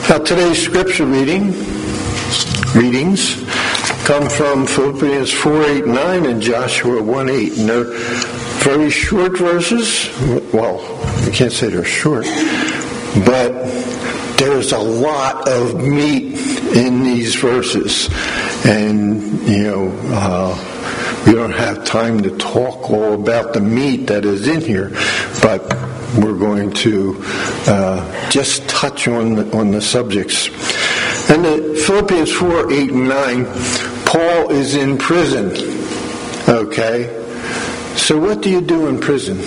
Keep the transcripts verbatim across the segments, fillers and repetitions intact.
Now today's scripture reading readings come from Philippians four, eight, nine and Joshua one, eight. And they're very short verses. Well, you can't say they're short, but there's a lot of meat in these verses. And, you know, uh, we don't have time to talk all about the meat that is in here, but we're going to uh, just touch on the, on the subjects. And the Philippians four, eight, and nine, Paul is in prison. Okay? So what do you do in prison?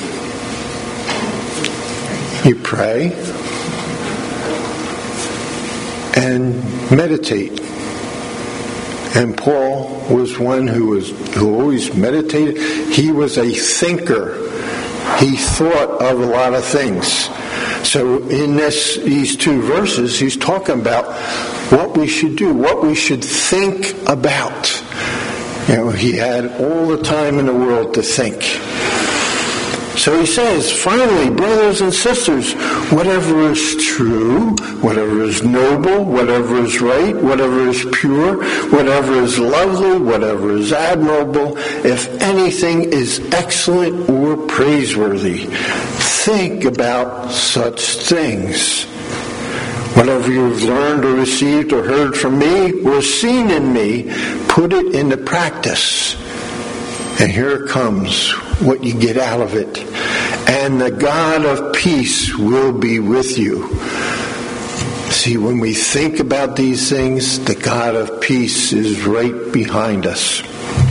You pray and meditate. And Paul was one who was who always meditated. He was a thinker. He thought of a lot of things. So in this these two verses, he's talking about what we should do, what we should think about. You know, he had all the time in the world to think. So he says, finally, brothers and sisters, whatever is true, whatever is noble, whatever is right, whatever is pure, whatever is lovely, whatever is admirable, if anything is excellent or praiseworthy, think about such things. Whatever you've learned or received or heard from me or seen in me, put it into practice. And here it comes, what you get out of it. And the God of peace will be with you. See, when we think about these things, the God of peace is right behind us.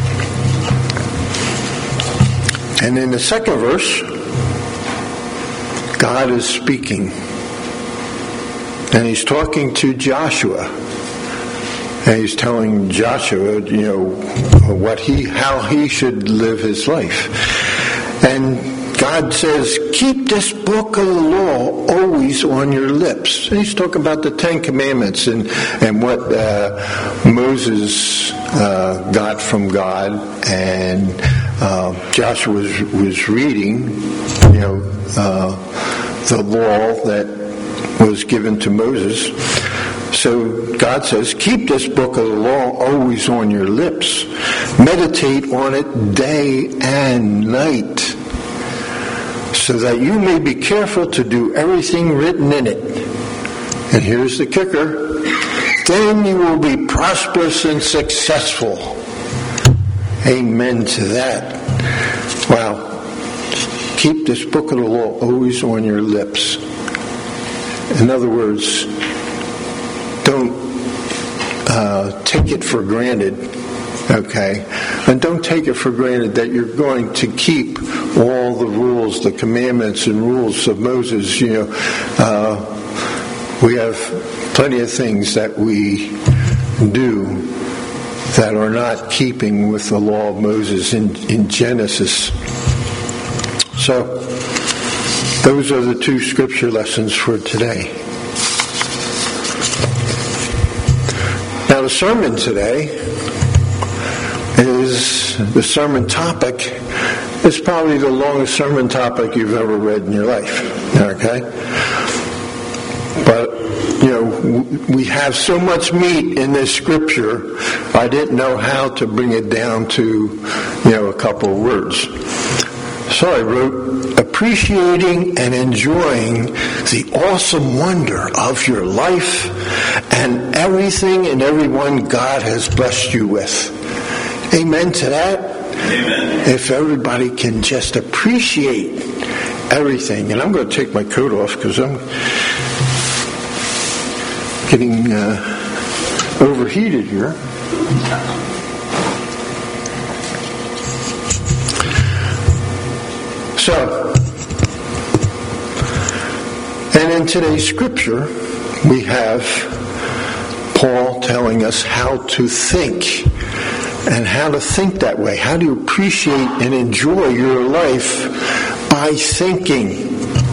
And in the second verse, God is speaking. And he's talking to Joshua. And he's telling Joshua, you know, what he, how he should live his life. And God says, keep this book of the law always on your lips. And he's talking about the Ten Commandments and, and what uh, Moses uh, got from God. And uh, Joshua was, was reading, you know, uh, the law that was given to Moses. So God says, keep this book of the law always on your lips. Meditate on it day and night, so that you may be careful to do everything written in it. And here's the kicker. Then you will be prosperous and successful. Amen to that. Wow. Keep this book of the law always on your lips. In other words, don't uh, take it for granted, okay? And don't take it for granted that you're going to keep all the rules, the commandments and rules of Moses. You know, uh, we have plenty of things that we do that are not keeping with the law of Moses in, in Genesis. So, those are the two scripture lessons for today. Now the sermon today is, the sermon topic is probably the longest sermon topic you've ever read in your life. Okay? But, you know, we have so much meat in this scripture, I didn't know how to bring it down to, you know, a couple of words. So I wrote, appreciating and enjoying the awesome wonder of your life and everything and everyone God has blessed you with. Amen to that? Amen. If everybody can just appreciate everything. And I'm going to take my coat off because I'm getting uh, overheated here. So, and in today's scripture, we have Paul telling us how to think and how to think that way. How to appreciate and enjoy your life by thinking.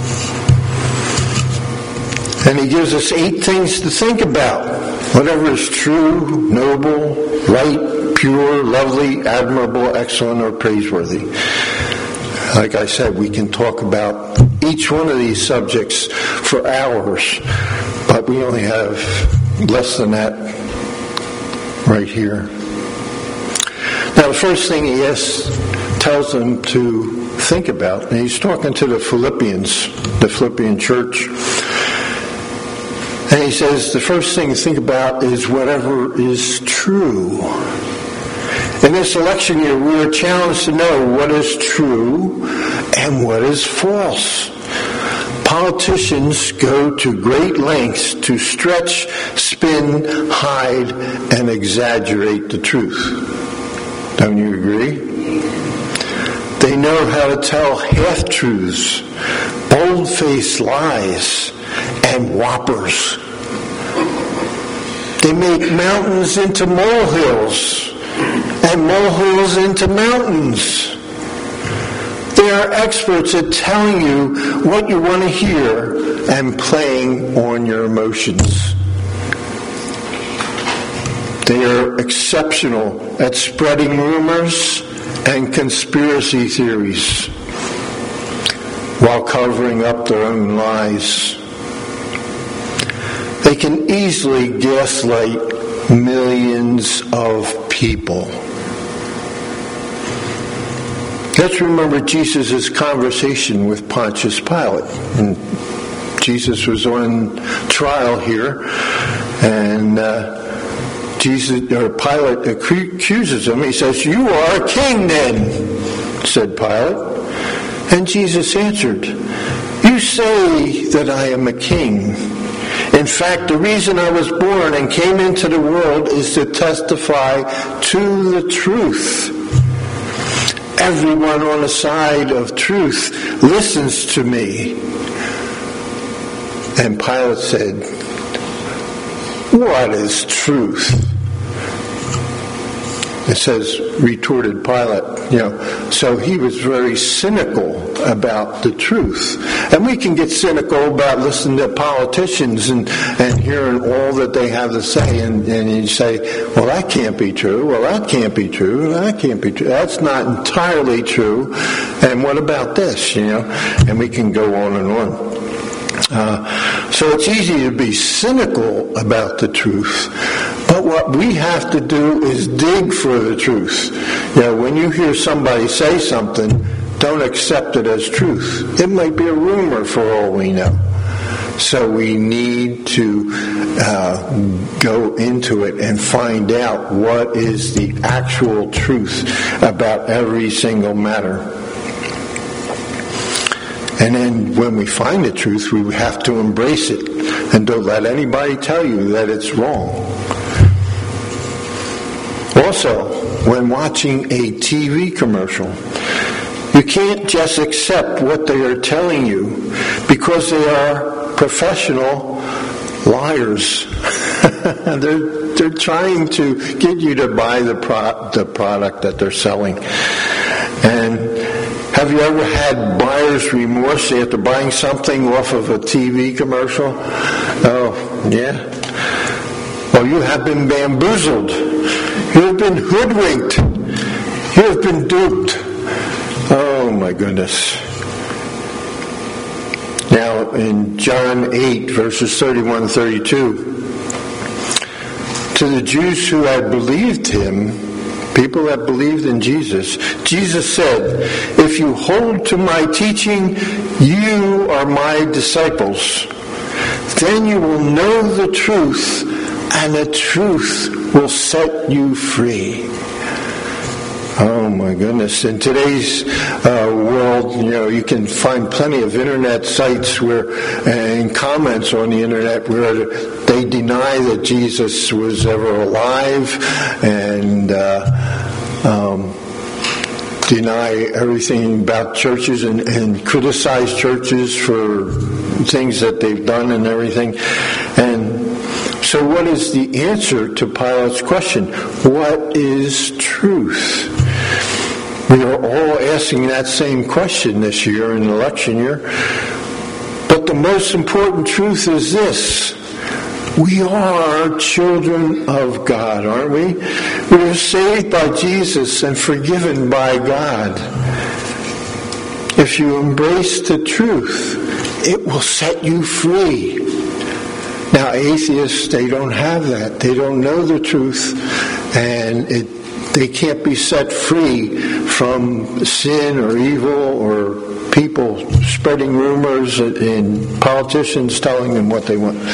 And he gives us eight things to think about. Whatever is true, noble, right, pure, lovely, admirable, excellent, or praiseworthy. Like I said, we can talk about each one of these subjects for hours, but we only have less than that right here. Now, the first thing he asks, tells them to think about, and he's talking to the Philippians, the Philippian church, and he says the first thing to think about is whatever is true. In this election year, we are challenged to know what is true and what is false. Politicians go to great lengths to stretch, spin, hide, and exaggerate the truth. Don't you agree? They know how to tell half-truths, bold-faced lies, and whoppers. They make mountains into molehills and molehills into mountains. They are experts at telling you what you want to hear and playing on your emotions. They are exceptional at spreading rumors and conspiracy theories while covering up their own lies. They can easily gaslight millions of people. Let's remember Jesus' conversation with Pontius Pilate. And Jesus was on trial here, and uh, Jesus or Pilate accuses him. He says, "You are a king, then," said Pilate. And Jesus answered, "You say that I am a king. In fact, the reason I was born and came into the world is to testify to the truth. Everyone on the side of truth listens to me." And Pilate said, "What is truth?" It says, retorted Pilate, you know, so he was very cynical about the truth. And we can get cynical about listening to politicians and, and hearing all that they have to say, and, and you say, well, that can't be true, well, that can't be true, that can't be true, that's not entirely true, and what about this, you know, and we can go on and on. Uh, so it's easy to be cynical about the truth, but what we have to do is dig for the truth. You know, when you hear somebody say something, don't accept it as truth. It might be a rumor for all we know. So we need to uh, go into it and find out what is the actual truth about every single matter. And then when we find the truth, we have to embrace it. And don't let anybody tell you that it's wrong. Also, when watching a T V commercial, you can't just accept what they are telling you because they are professional liars. they're, they're trying to get you to buy the, pro- the product that they're selling. And have you ever had buyer's remorse after buying something off of a T V commercial? Oh, yeah. Well, you have been bamboozled. You have been hoodwinked. You have been duped. Oh, my goodness. Now, in John eight, verses thirty-one and thirty-two, to the Jews who had believed him, people that believed in Jesus, Jesus said, "If you hold to my teaching, you are my disciples. Then you will know the truth, and the truth will set you free." Oh my goodness. In today's uh, world, you know, you can find plenty of internet sites where, and comments on the internet where they deny that Jesus was ever alive and uh, um, deny everything about churches and, and criticize churches for things that they've done and everything. And so what is the answer to Pilate's question? What is truth? We are all asking that same question this year in election year. But the most important truth is this. We are children of God, aren't we? We are saved by Jesus and forgiven by God. If you embrace the truth, it will set you free. Now, atheists, they don't have that. They don't know the truth, and it, they can't be set free from sin or evil or people spreading rumors and politicians telling them what they want.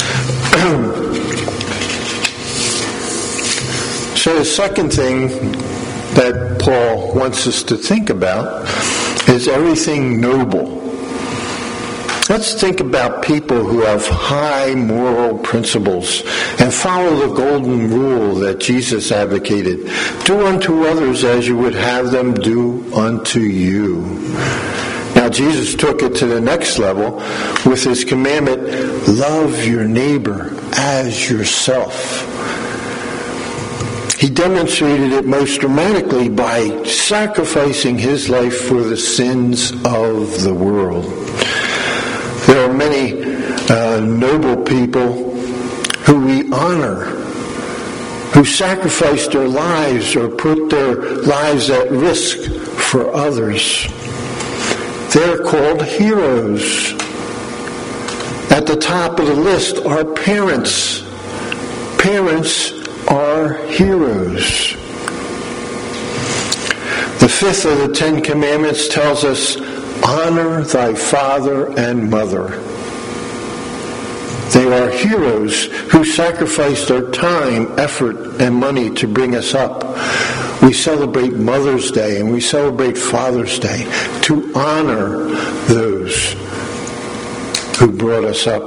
So the second thing that Paul wants us to think about is everything noble. Let's think about people who have high moral principles and follow the golden rule that Jesus advocated. Do unto others as you would have them do unto you. Now, Jesus took it to the next level with his commandment, love your neighbor as yourself. He demonstrated it most dramatically by sacrificing his life for the sins of the world. There are many uh, noble people who we honor, who sacrifice their lives or put their lives at risk for others. They're called heroes. At the top of the list are parents. Parents are heroes. The fifth of the Ten Commandments tells us, honor thy father and mother. They are heroes who sacrificed their time, effort, and money to bring us up. We celebrate Mother's Day and we celebrate Father's Day to honor those who brought us up.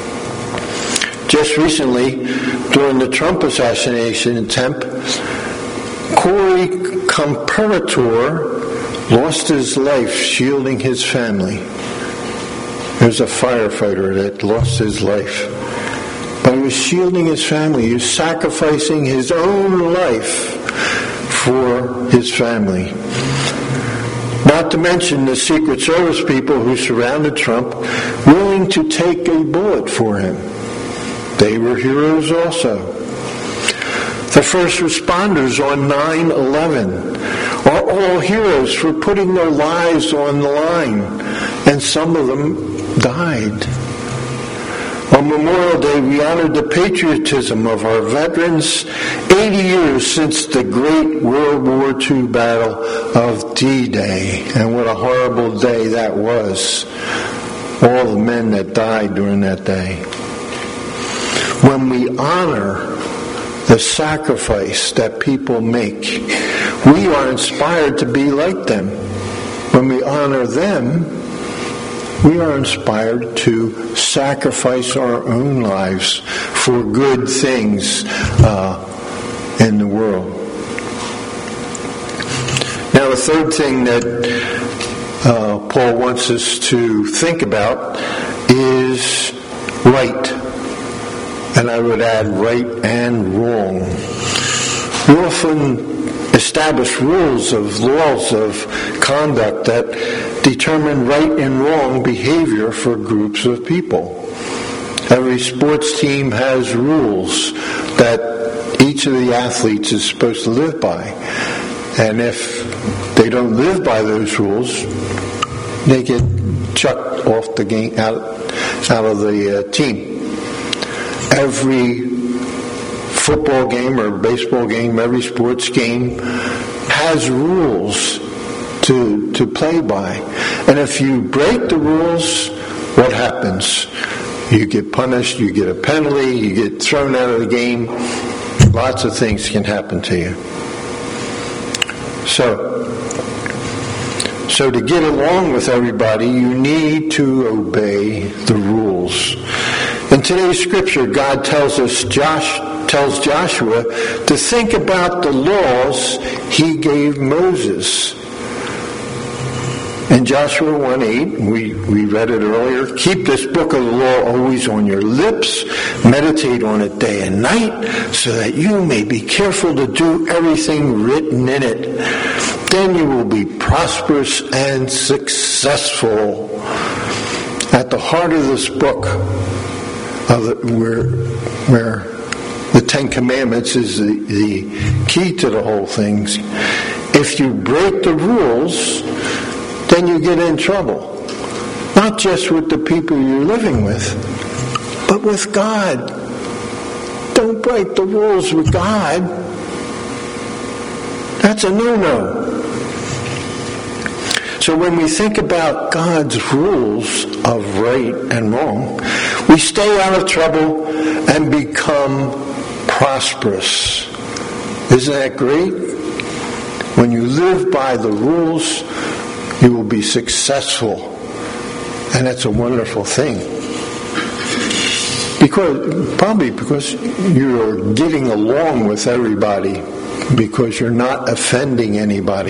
Just recently, during the Trump assassination attempt, Corey Comparator lost his life shielding his family. There's a firefighter that lost his life. But he was shielding his family. He was sacrificing his own life for his family. Not to mention the Secret Service people who surrounded Trump, willing to take a bullet for him. They were heroes also. The first responders on nine eleven are all heroes for putting their lives on the line, and some of them died. On Memorial Day, we honored the patriotism of our veterans eighty years since the great World War Two battle of D-Day. And what a horrible day that was. All the men that died during that day. When we honor the sacrifice that people make, we are inspired to be like them. When we honor them, we are inspired to sacrifice our own lives for good things uh, in the world. Now, the third thing that uh, Paul wants us to think about is right. And I would add right and wrong. We often establish rules of laws of conduct that determine right and wrong behavior for groups of people. Every sports team has rules that each of the athletes is supposed to live by. And if they don't live by those rules, they get chucked off the game, out, out of the uh, team. Every football game or baseball game, every sports game has rules to to play by. And if you break the rules, what happens? You get punished, you get a penalty, you get thrown out of the game. Lots of things can happen to you. So, so to get along with everybody, you need to obey the rules. In today's scripture, God tells us, Josh tells Joshua to think about the laws he gave Moses. In Joshua one eight, we, we read it earlier, keep this book of the law always on your lips, meditate on it day and night, so that you may be careful to do everything written in it. Then you will be prosperous and successful. At the heart of this book, of the, where, where the Ten Commandments is the, the key to the whole thing. If you break the rules, then then you get in trouble. Not just with the people you're living with, but with God. Don't break the rules with God. That's a no-no. So when we think about God's rules of right and wrong, we stay out of trouble and become prosperous. Isn't that great? When you live by the rules, you will be successful. And that's a wonderful thing. Because probably because you're getting along with everybody, because you're not offending anybody.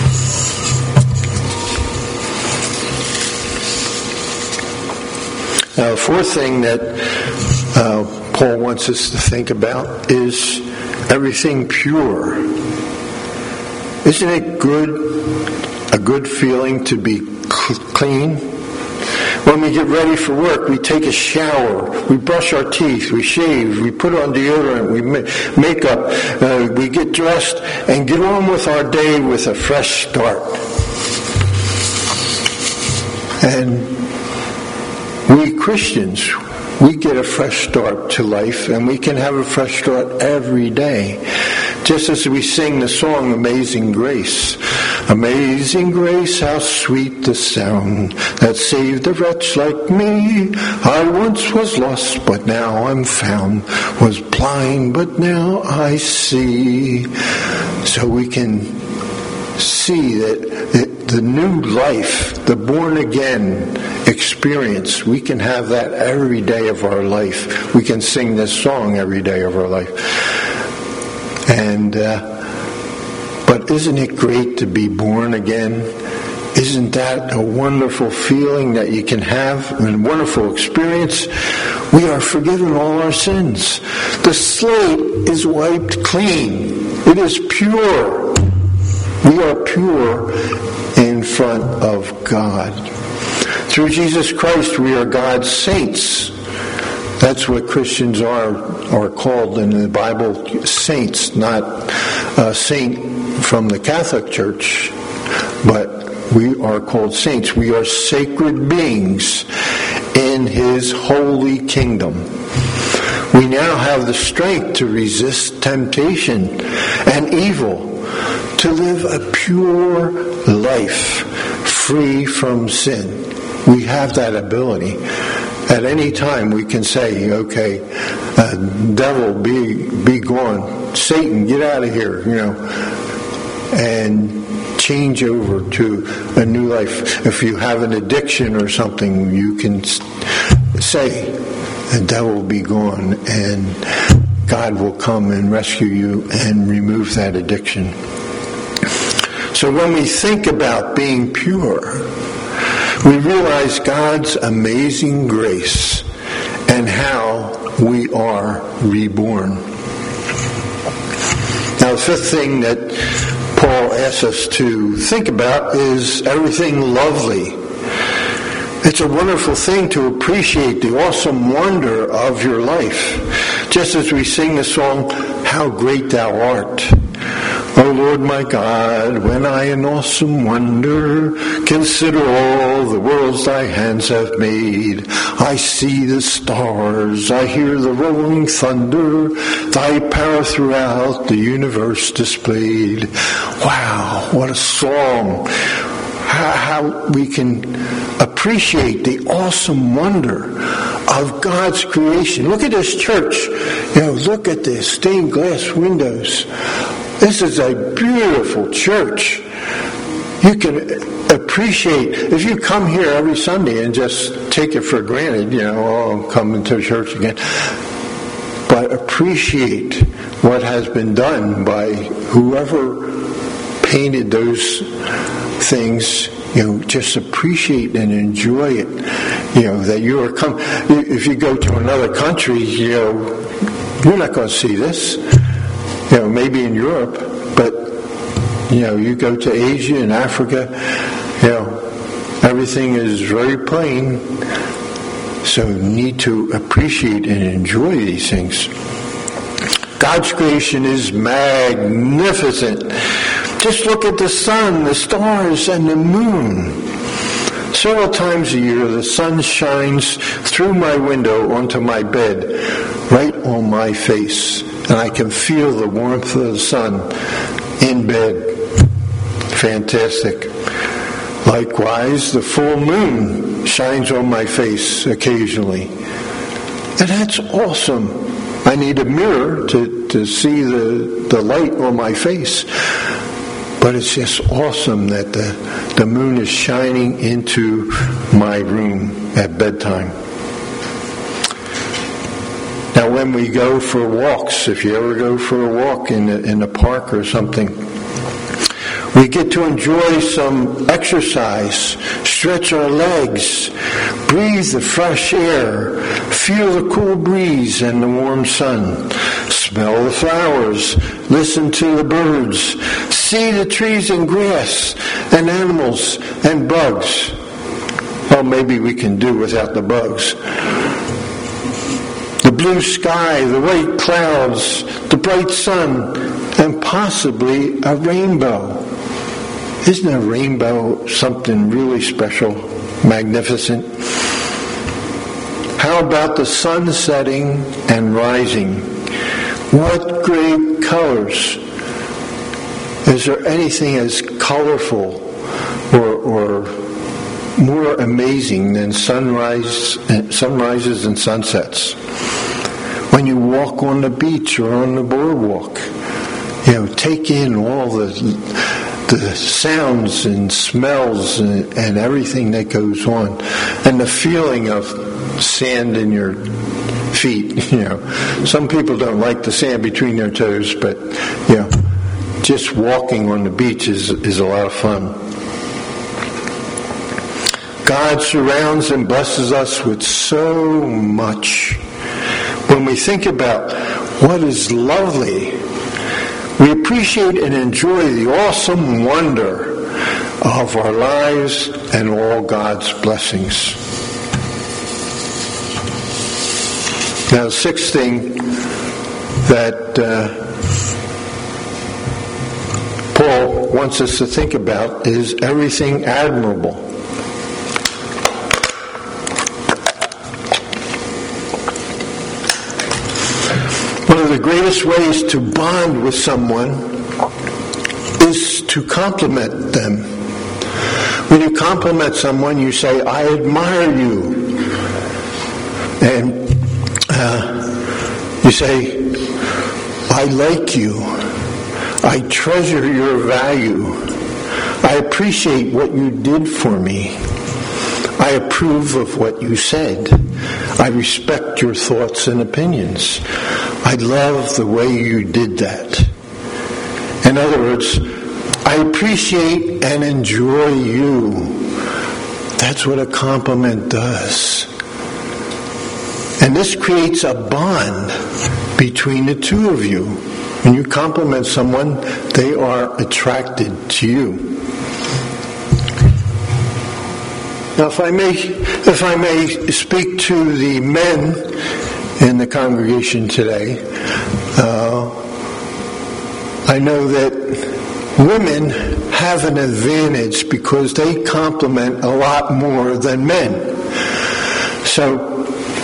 Now, the fourth thing that uh, Paul wants us to think about is everything pure. Isn't it good, a good feeling to be cl- clean? When we get ready for work, we take a shower, we brush our teeth, we shave, we put on deodorant, we make makeup, uh, we get dressed and get on with our day with a fresh start. And we Christians, we get a fresh start to life, and we can have a fresh start every day. Just as we sing the song, Amazing Grace. Amazing grace, how sweet the sound that saved a wretch like me. I once was lost, but now I'm found. Was blind, but now I see. So we can see that the new life, the born again experience, we can have that every day of our life. We can sing this song every day of our life. And uh, but isn't it great to be born again? Isn't that a wonderful feeling that you can have, and a wonderful experience? We are forgiven all our sins. The slate is wiped clean. It is pure. We are pure in front of God. Through Jesus Christ, we are God's saints. That's what Christians are are called in the Bible, saints, not a saint from the Catholic Church, but we are called saints. We are sacred beings in His holy kingdom. We now have the strength to resist temptation and evil, to live a pure life free from sin. We have that ability. At any time we can say, okay, uh, devil, be be gone. Satan, get out of here, you know, and change over to a new life. If you have an addiction or something, you can say, the devil be gone, and God will come and rescue you and remove that addiction. So when we think about being pure, we realize God's amazing grace and how we are reborn. Now, the fifth thing that Paul asks us to think about is everything lovely. It's a wonderful thing to appreciate the awesome wonder of your life. Just as we sing the song, How Great Thou Art. O Lord my God, when I in awesome wonder consider all the worlds thy hands have made, I see the stars, I hear the rolling thunder, thy power throughout the universe displayed. Wow, what a song. How, how we can appreciate the awesome wonder of God's creation. Look at this church. You know, look at the stained glass windows. This is a beautiful church. You can appreciate, if you come here every Sunday and just take it for granted, you know, oh, I'm coming to church again. But appreciate what has been done by whoever painted those things. You know, just appreciate and enjoy it. You know, that you are come. If you go to another country, you know, you're not going to see this. You know, maybe in Europe, but, you know, you go to Asia and Africa, you know, everything is very plain. So you need to appreciate and enjoy these things. God's creation is magnificent. Just look at the sun, the stars, and the moon. Several times a year, the sun shines through my window onto my bed, right on my face, and I can feel the warmth of the sun in bed. Fantastic. Likewise, the full moon shines on my face occasionally. And that's awesome. I need a mirror to, to see the, the light on my face. But it's just awesome that the, the moon is shining into my room at bedtime. Now when we go for walks, if you ever go for a walk in the, in the park or something, we get to enjoy some exercise, stretch our legs, breathe the fresh air, feel the cool breeze and the warm sun, smell the flowers, listen to the birds, see the trees and grass and animals and bugs. Well, maybe we can do without the bugs. The blue sky, the white clouds, the bright sun, and possibly a rainbow. Isn't a rainbow something really special, magnificent? How about the sun setting and rising? What great colors! Is there anything as colorful or, or more amazing than sunrise, sunrises and sunsets? When you walk on the beach or on the boardwalk, you know, take in all the the sounds and smells and, and everything that goes on, and the feeling of sand in your feet. You know, some people don't like the sand between their toes, but you know, just walking on the beach is is a lot of fun. God surrounds and blesses us with so much. When we think about what is lovely, we appreciate and enjoy the awesome wonder of our lives and all God's blessings. Now, the sixth thing that uh, Paul wants us to think about is everything admirable. One of the greatest ways to bond with someone is to compliment them. When you compliment someone, you say, "I admire you." And uh, you say, "I like you. I treasure your value. I appreciate what you did for me. I approve of what you said. I respect your thoughts and opinions. I love the way you did that." In other words, I appreciate and enjoy you. That's what a compliment does. And this creates a bond between the two of you. When you compliment someone, they are attracted to you. Now, if I may, if I may speak to the men in the congregation today, uh, I know that women have an advantage because they compliment a lot more than men. So,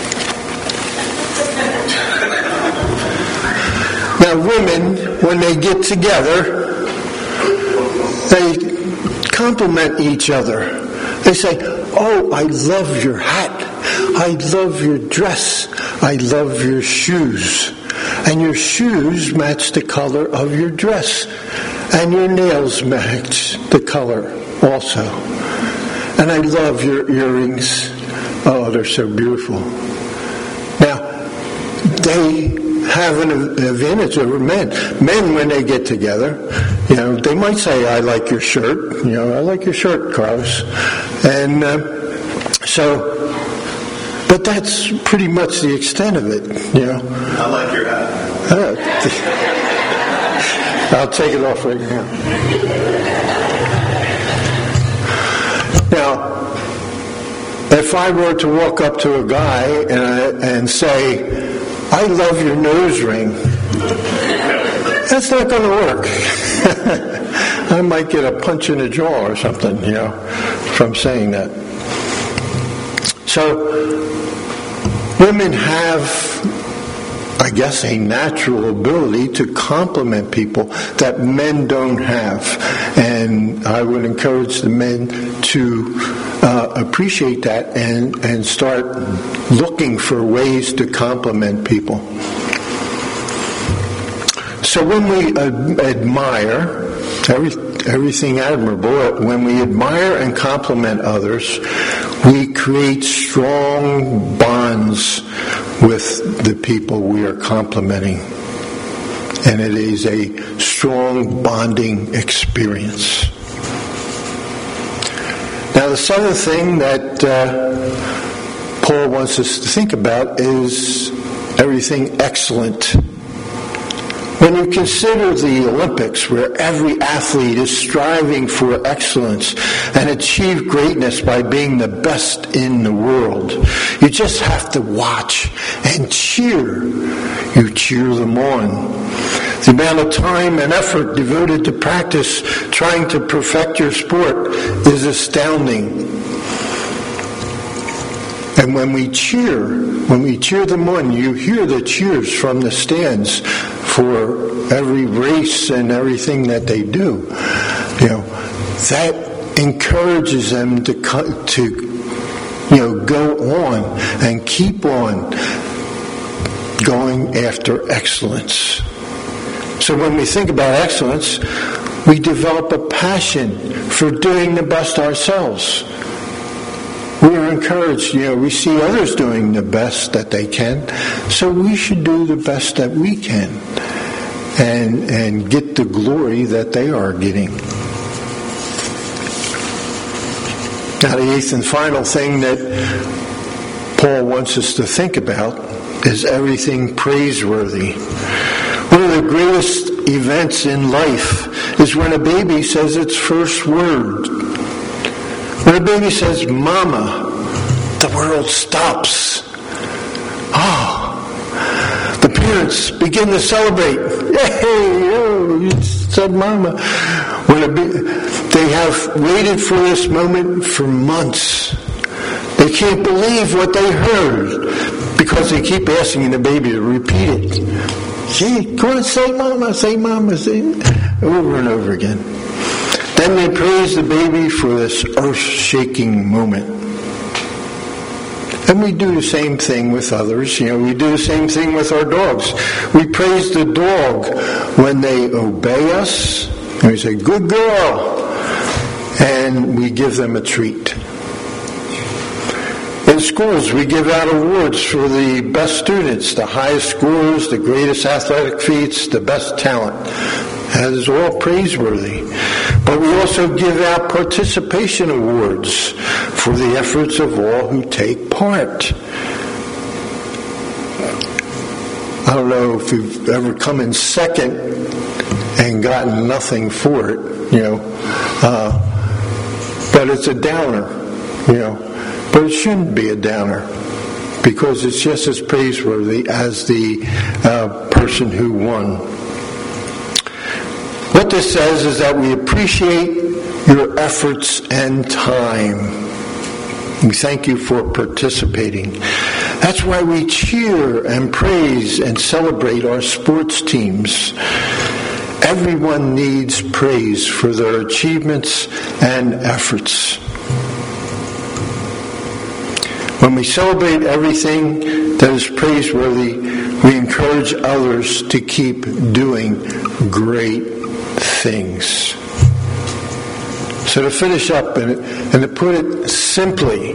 now women, when they get together, they compliment each other. They say, "Oh, I love your hat. I love your dress. I love your shoes. And your shoes match the color of your dress. And your nails match the color also. And I love your earrings. Oh, they're so beautiful." Now, they have an advantage over men. Men, when they get together, you know, they might say, "I like your shirt." You know, "I like your shirt, Carlos." And uh, so, but that's pretty much the extent of it, you know. "I like your hat." Uh, I'll take it off right now. Now, if I were to walk up to a guy and, I, and say, "I love your nose ring," that's not going to work. I might get a punch in the jaw or something, you know, from saying that. So, women have, I guess, a natural ability to compliment people that men don't have. And I would encourage the men to uh, appreciate that and, and start looking for ways to compliment people. So when we uh, admire, every, everything admirable, when we admire and compliment others, we create strong bonds with the people we are complimenting. And it is a strong bonding experience. Now, the seventh thing that uh, Paul wants us to think about is everything excellent. When you consider the Olympics, where every athlete is striving for excellence and achieve greatness by being the best in the world, you just have to watch and cheer. You cheer them on. The amount of time and effort devoted to practice, trying to perfect your sport, is astounding. And when we cheer, when we cheer them on, you hear the cheers from the stands for every race and everything that they do. You know, that encourages them to to you know go on and keep on going after excellence. So when we think about excellence, we develop a passion for doing the best ourselves. We are encouraged, you know, we see others doing the best that they can, so we should do the best that we can and and get the glory that they are getting. Now, the eighth and final thing that Paul wants us to think about is everything praiseworthy. One of the greatest events in life is when a baby says its first word. When a baby says, "Mama," the world stops. Oh, the parents begin to celebrate. Yay! Oh, you said "Mama." When a ba- they have waited for this moment for months. They can't believe what they heard because they keep asking the baby to repeat it. Gee, go on, say "Mama," say "Mama," say over and over again. Then they praise the baby for this earth-shaking moment. And we do the same thing with others. You know, we do the same thing with our dogs. We praise the dog when they obey us. And we say, "Good girl." And we give them a treat. In schools, we give out awards for the best students, the highest scores, the greatest athletic feats, the best talent. That is all praiseworthy. But we also give out participation awards for the efforts of all who take part. I don't know if you've ever come in second and gotten nothing for it, you know, uh, but it's a downer, you know, but it shouldn't be a downer because it's just as praiseworthy as the uh, person who won. What this says is that we appreciate your efforts and time. We thank you for participating. That's why we cheer and praise and celebrate our sports teams. Everyone needs praise for their achievements and efforts. When we celebrate everything that is praiseworthy, we encourage others to keep doing great things. So to finish up and, and to put it simply,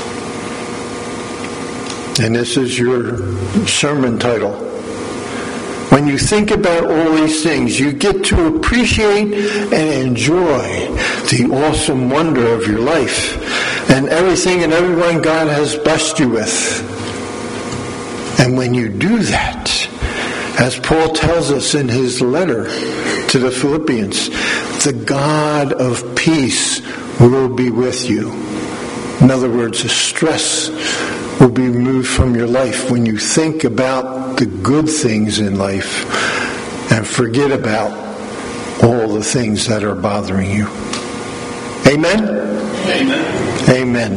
and this is your sermon title, when you think about all these things, you get to appreciate and enjoy the awesome wonder of your life and everything and everyone God has blessed you with. And when you do that, as Paul tells us in his letter to the Philippians, the God of peace will be with you. In other words, the stress will be removed from your life when you think about the good things in life and forget about all the things that are bothering you. Amen? Amen. Amen.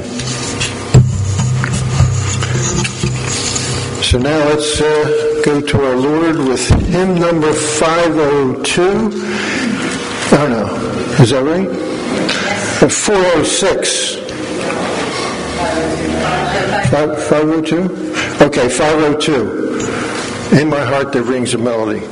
So now let's uh, go to our Lord with hymn number five oh two. Oh no, is that right? Uh, four oh six. five oh two? Okay, five oh two. In my heart there rings a melody.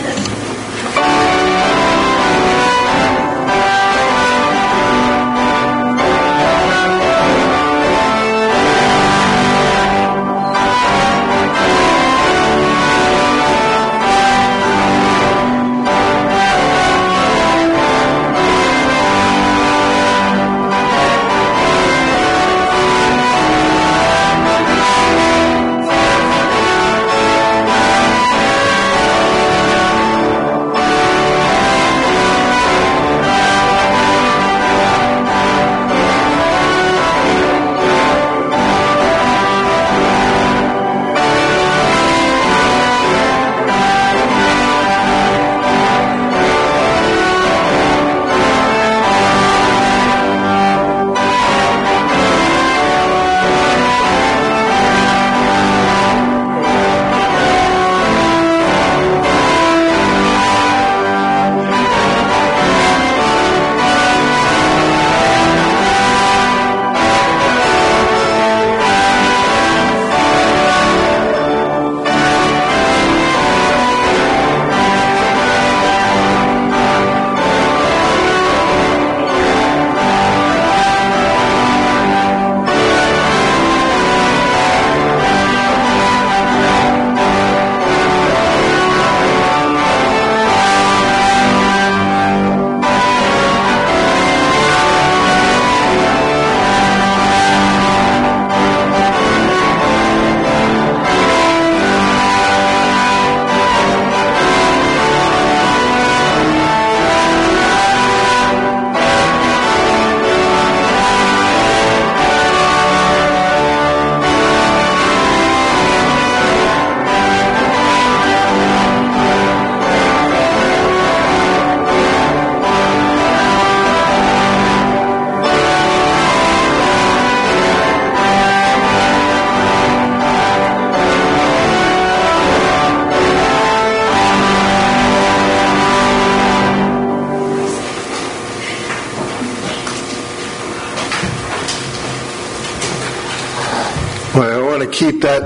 Keep that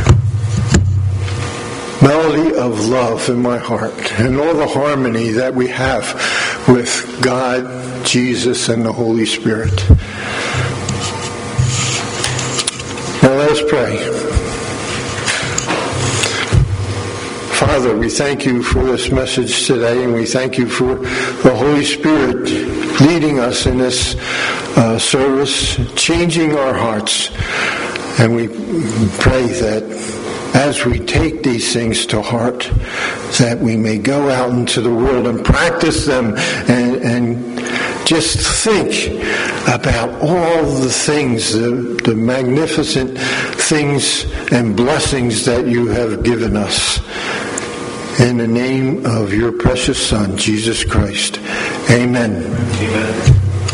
melody of love in my heart and all the harmony that we have with God, Jesus, and the Holy Spirit. Now let us pray. Father, we thank you for this message today, and we thank you for the Holy Spirit leading us in this uh, service, changing our hearts. And we pray that as we take these things to heart, that we may go out into the world and practice them and, and just think about all the things, the, the magnificent things and blessings that you have given us. In the name of your precious Son, Jesus Christ. Amen. Amen.